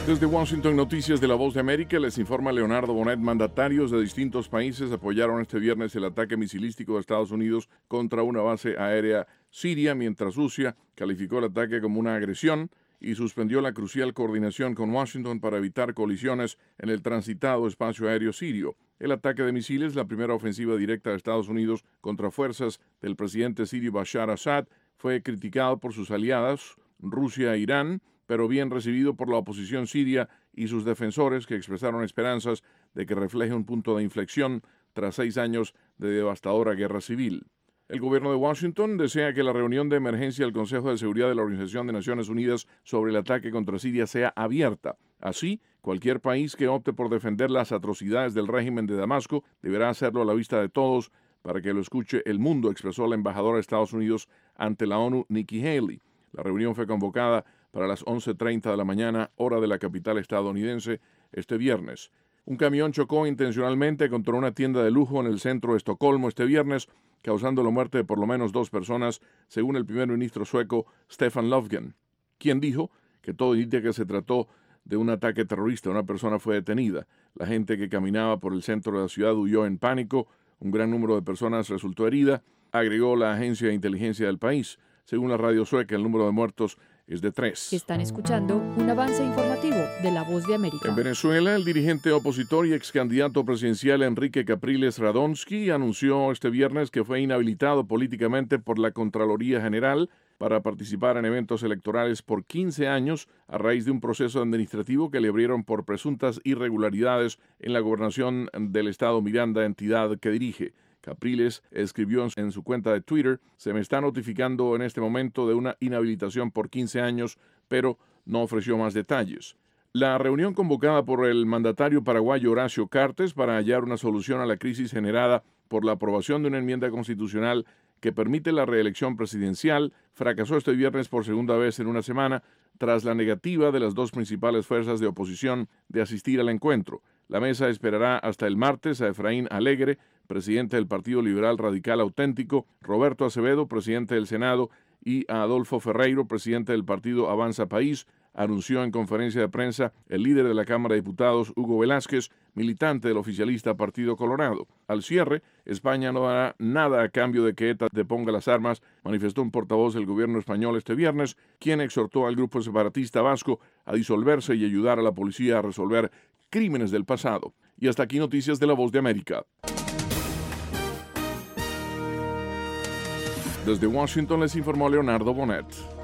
Desde Washington, Noticias de La Voz de América, les informa Leonardo Bonet. Mandatarios de distintos países apoyaron este viernes el ataque misilístico de Estados Unidos contra una base aérea siria, mientras Rusia calificó el ataque como una agresión y suspendió la crucial coordinación con Washington para evitar colisiones en el transitado espacio aéreo sirio. El ataque de misiles, la primera ofensiva directa de Estados Unidos contra fuerzas del presidente sirio Bashar Assad, fue criticado por sus aliadas, Rusia e Irán, pero bien recibido por la oposición siria y sus defensores, que expresaron esperanzas de que refleje un punto de inflexión tras 6 años de devastadora guerra civil. El gobierno de Washington desea que la reunión de emergencia del Consejo de Seguridad de la Organización de Naciones Unidas sobre el ataque contra Siria sea abierta. Así, cualquier país que opte por defender las atrocidades del régimen de Damasco deberá hacerlo a la vista de todos para que lo escuche el mundo, expresó la embajadora de Estados Unidos ante la ONU, Nikki Haley. La reunión fue convocada para las 11:30 de la mañana, hora de la capital estadounidense, este viernes. Un camión chocó intencionalmente contra una tienda de lujo en el centro de Estocolmo este viernes, causando la muerte de por lo menos 2 personas, según el primer ministro sueco Stefan Löfven, quien dijo que todo indica que se trató de un ataque terrorista. Una persona fue detenida. La gente que caminaba por el centro de la ciudad huyó en pánico. Un gran número de personas resultó herida, agregó la agencia de inteligencia del país. Según la radio sueca, el número de muertos es de 3. Están escuchando un avance informativo de La Voz de América. En Venezuela, el dirigente opositor y ex candidato presidencial Enrique Capriles Radonsky anunció este viernes que fue inhabilitado políticamente por la Contraloría General para participar en eventos electorales por 15 años a raíz de un proceso administrativo que le abrieron por presuntas irregularidades en la gobernación del estado Miranda, entidad que dirige. Capriles escribió en su cuenta de Twitter: se me está notificando en este momento de una inhabilitación por 15 años, pero no ofreció más detalles. La reunión convocada por el mandatario paraguayo Horacio Cartes para hallar una solución a la crisis generada por la aprobación de una enmienda constitucional que permite la reelección presidencial fracasó este viernes por segunda vez en una semana tras la negativa de las 2 principales fuerzas de oposición de asistir al encuentro. La mesa esperará hasta el martes a Efraín Alegre, presidente del Partido Liberal Radical Auténtico, Roberto Acevedo, presidente del Senado, y a Adolfo Ferreiro, presidente del Partido Avanza País, anunció en conferencia de prensa el líder de la Cámara de Diputados, Hugo Velázquez, militante del oficialista Partido Colorado. Al cierre, España no hará nada a cambio de que ETA deponga las armas, manifestó un portavoz del gobierno español este viernes, quien exhortó al grupo separatista vasco a disolverse y ayudar a la policía a resolver crímenes del pasado. Y hasta aquí Noticias de La Voz de América. Desde Washington les informó Leonardo Bonet.